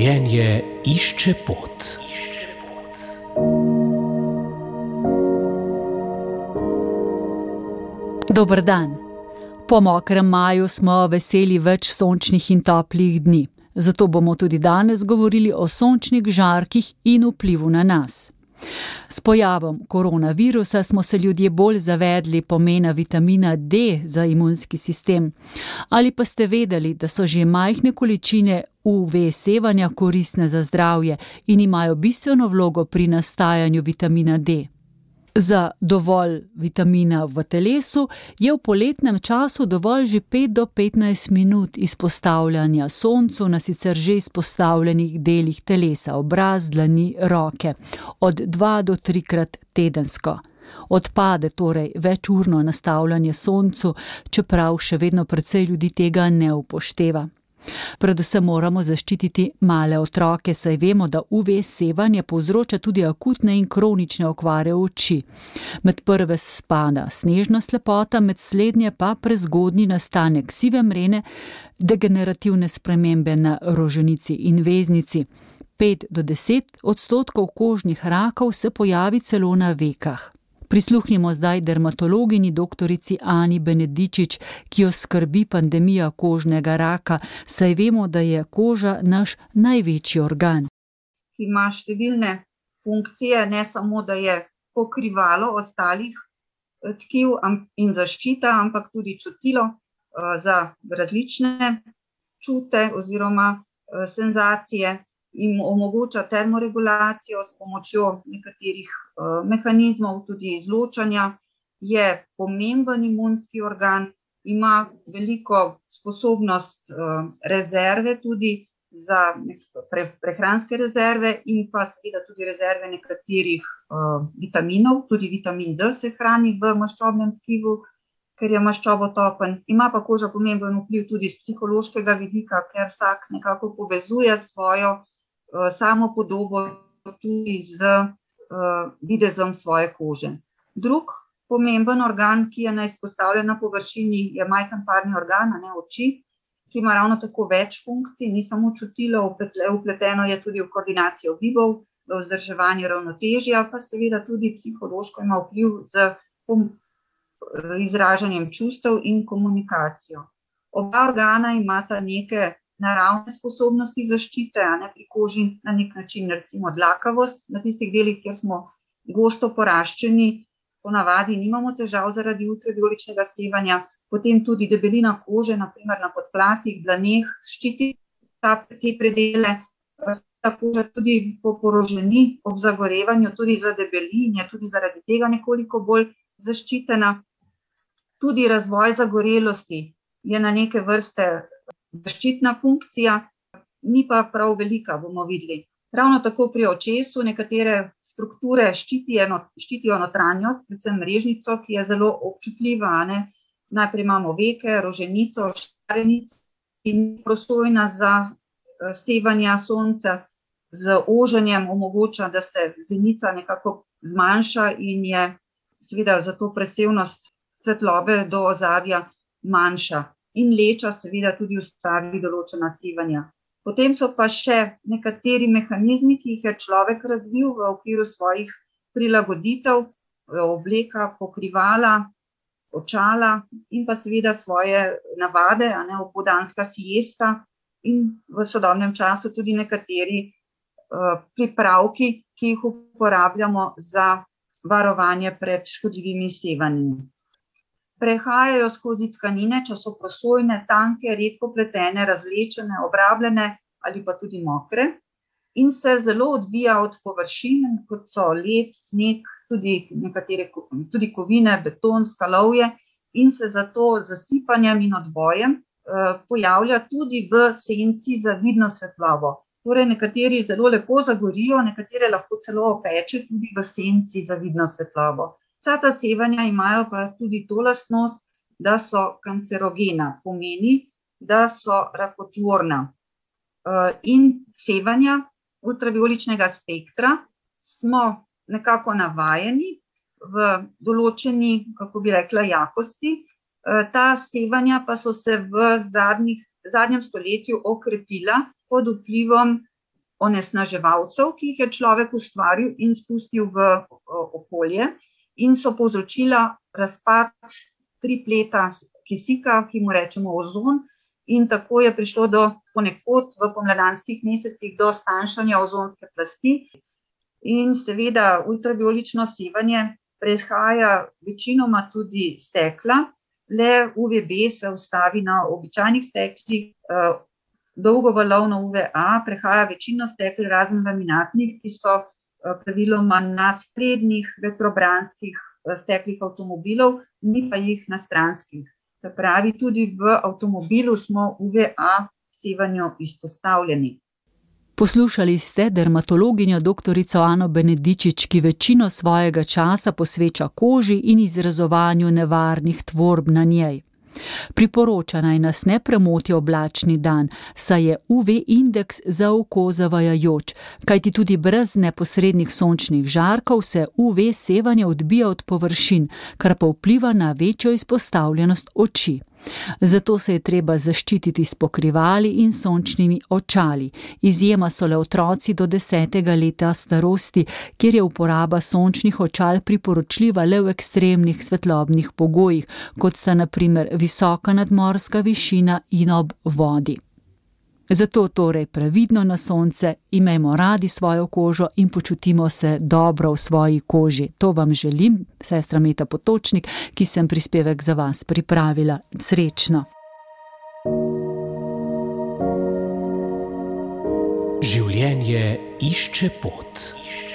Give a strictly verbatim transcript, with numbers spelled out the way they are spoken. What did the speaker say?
Življenje išče pot. Dober dan. Po mokrem maju smo veseli več sončnih in toplih dni. Zato bomo tudi danes govorili o sončnih žarkih in vplivu na nas. S pojavom koronavirusa smo se ljudje bolj zavedli pomena vitamina D za imunski sistem. Ali pa ste vedeli, da so že majhne količine U V sevanja koristne za zdravje in imajo bistveno vlogo pri nastajanju vitamina D? Za dovolj vitamina v telesu je v poletnem času dovolj že pet do petnajst minut izpostavljanja soncu na sicer že izpostavljenih delih telesa, obraz, dlani, roke, od dva do trikrat tedensko. Odpade torej večurno nastavljanje soncu, čeprav še vedno precej ljudi tega ne upošteva. Predvsem moramo zaščititi male otroke, saj vemo, da U V sevanje povzroča tudi akutne in kronične okvare oči. Med prve spada snežna slepota, med slednje pa prezgodnji nastanek sive mrene, degenerativne spremembe na roženici in veznici. pet do deset odstotkov kožnih rakov se pojavi celo na vekah. Prisluhnimo zdaj dermatologini doktorici Ani Benedičič, ki jo skrbi pandemija kožnega raka, saj vemo, da je koža naš največji organ. Ima številne funkcije, ne samo, da je pokrivalo ostalih tkiv in zaščita, ampak tudi čutilo za različne čute oziroma senzacije. In omogoča termoregulacijo s pomočjo nekaterih uh, mehanizmov, tudi izločanja, je pomemben imunski organ, ima veliko sposobnost uh, rezerve tudi za pre, prehranske rezerve in pa seveda tudi rezerve nekaterih uh, vitaminov, tudi vitamin D se hrani v maščobnem tkivu, ker je maščobotopen. Ima pa koža pomemben vpliv tudi z psihološkega vidika, ker vsak nekako povezuje svojo samo podobo tudi z uh, videzom svoje kože. Drug pomemben organ, ki je izpostavljen na površini, je majhen parni organ, ne oči, ki ima ravno tako več funkcij, ni samo čutilo, vpleteno je tudi v koordinacijo gibov, v vzdrževanje ravnotežja, pa seveda tudi psihološko ima vpliv z izražanjem čustev in komunikacijo. Oba organa imata neke naravne sposobnosti zaščite, a ne pri koži na nek način, recimo dlakavost, na tistih delih, kjer smo gosto poraščeni, ponavadi nimamo težav zaradi ultravijoličnega sevanja, potem tudi debelina kože, na primer na podplatih, dlaneh, ščiti ta, te predele, ta koža tudi po poroženi, ob zagorevanju, tudi zadebeli in je tudi zaradi tega nekoliko bolj zaščitena. Tudi razvoj zagorelosti je na neke vrste zaščitna funkcija, ni pa prav velika, bomo videli. Ravno tako pri očesu nekatere strukture ščitijo, ščitijo notranjost, predvsem mrežnico, ki je zelo občutljiva. Ne? Najprej imamo veke, roženico, šarenico in prosojna za sevanja sonca z oženjem omogoča, da se zenica nekako zmanjša in je seveda zato presevnost svetlobe do ozadja manjša. In leča seveda tudi ustavi določena sevanja. Potem so pa še nekateri mehanizmi, ki jih je človek razvil v okviru svojih prilagoditev, obleka, pokrivala, očala in pa seveda svoje navade, a ne, opoldanska siesta in v sodobnem času tudi nekateri uh, pripravki, ki jih uporabljamo za varovanje pred škodljivimi sevanji. Prehajajo skozi tkanine, če so prosojne, tanke, redko pletene, razvlečene, obrabljene ali pa tudi mokre in se zelo odbija od površin, kot so led, sneg, tudi nekatere tudi kovine, beton, skalovje in se zato z zasipanjem in odbojem eh, pojavlja tudi v senci za vidno svetlobo. Torej nekateri zelo lepo zagorijo, nekatere lahko celo opeče tudi v senci za vidno svetlobo. Vsa ta sevanja imajo pa tudi to lastnost, da so kancerogena, pomeni, da so rakotvorna. In sevanja ultravijoličnega spektra smo nekako navajeni v določeni, kako bi rekla, jakosti. Ta sevanja pa so se v zadnjih, zadnjem stoletju okrepila pod vplivom onesnaževalcev, ki jih je človek ustvaril in spustil v okolje in so povzročila razpad tripleta kisika, ki mu rečemo ozon, in tako je prišlo do ponekod v pomladanskih mesecih do stanjšanja ozonske plasti. In seveda ultravijolično sevanje prehaja večinoma tudi stekla, le U V B se ustavi na običajnih steklih, dolgovalovno U V A prehaja večino stekel razen laminatnih, ki so praviloma na sprednjih vetrobranskih steklih avtomobilov, ni pa jih na stranskih. Se pravi, tudi v avtomobilu smo U V A sevanju izpostavljeni. Poslušali ste dermatologinjo doktorico Ano Benedičič, ki večino svojega časa posveča koži in izrezovanju nevarnih tvorb na njej. Priporoča naj nas ne premoti oblačni dan, saj je U V indeks za oko zavajajoč, kajti tudi brez neposrednih sončnih žarkov se U V sevanje odbija od površin, kar pa vpliva na večjo izpostavljenost oči. Zato se je treba zaščititi s pokrivali in sončnimi očali. Izjema so le otroci do desetega leta starosti, kjer je uporaba sončnih očal priporočljiva le v ekstremnih svetlobnih pogojih, kot sta na primer visoka nadmorska višina in ob vodi. Zato torej previdno na sonce, imejmo radi svojo kožo in počutimo se dobro v svoji koži. To vam želim, sestra Meta Potočnik, ki sem prispevek za vas pripravila. Srečno! Življenje išče pot.